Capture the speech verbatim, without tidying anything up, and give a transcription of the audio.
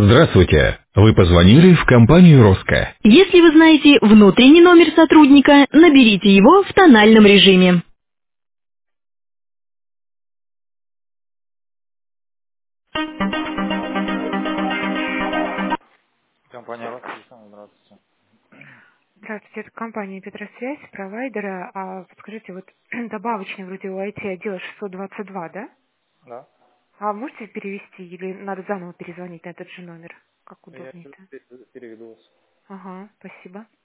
Здравствуйте. Вы позвонили в компанию «Роско». Если вы знаете внутренний номер сотрудника, наберите его в тональном режиме. Здравствуйте, это компания Петросвязь, провайдера. А подскажите, вот добавочный вроде у ай ти отдела шестьсот двадцать два, да? А можете перевести или надо заново перезвонить на этот же номер? Как удобнее-то? Ага, спасибо.